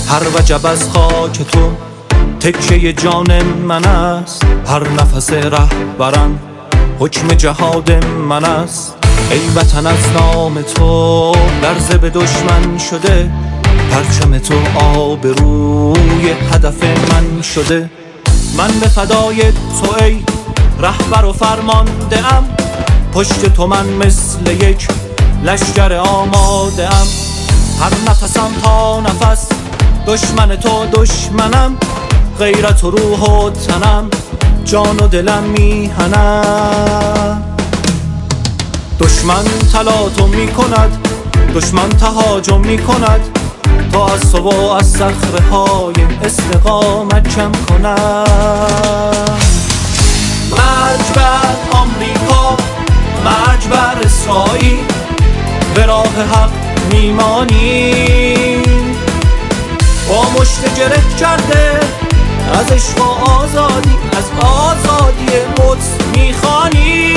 هر وجب از خاک تو تکیه جان من است. هر نفس رهبرم حکم جهاد من است. ای وطن از نام تو لرزه به دشمن شده. پرچم تو آبروی هدف من شده. من به فدای تو ای رهبر و فرمانده ام. پشت تو من مثل یک لشکر آماده ام. هر نفسم تا نفس دشمن تو دشمنم. غیرت و روح و تنم جان و دلم میهنم. دشمن تلاطم می کند، دشمن تهاجم می کند تا از تو و از صخره های استقامت کم کند. مرج بر آمریکا، مرج بر اسرائیل، به راه حق میمانی. با مشت گره کرده از عشق و آزادی، از آزادی قدس میخوانی.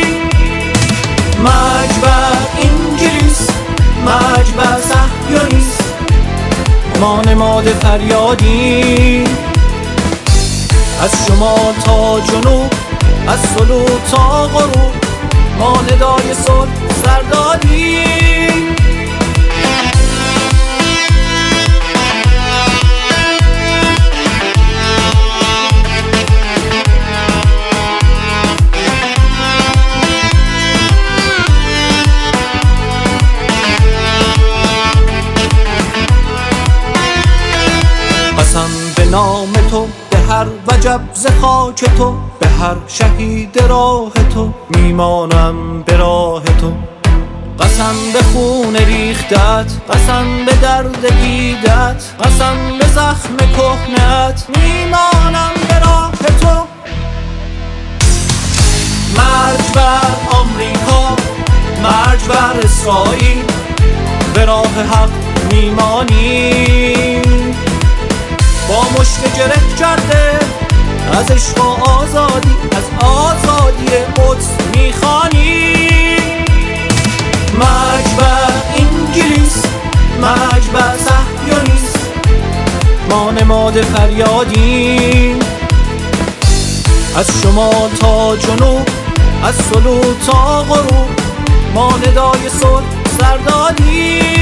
مرج بر انگلیس، مرج بر صهیونیسم، ما نماد فریادی. از شمال تا جنوب، از طلوع تا غروب، ما ندای صلح سر دادیم. قسم به نام تو، به هر وجب ز خاک تو، به هر شهید راه تو میمانم به راه تو. قسم به خون ریختت، قسم به درد دیدت، قسم به زخم کهنت میمانم به راه تو. مرج بر آمریکا، مرج بر اسرائیل، به راه حق میمانی. با مشت گره کرده از عشق و آزادی، از آزادی قدس میخوانی. مرج بر انگلیس، مرج بر صهیونیسم، ما نماد فریادیم. از شمال تا جنوب، از طلوع تا غروب، ما ندای صلح سر دادیم.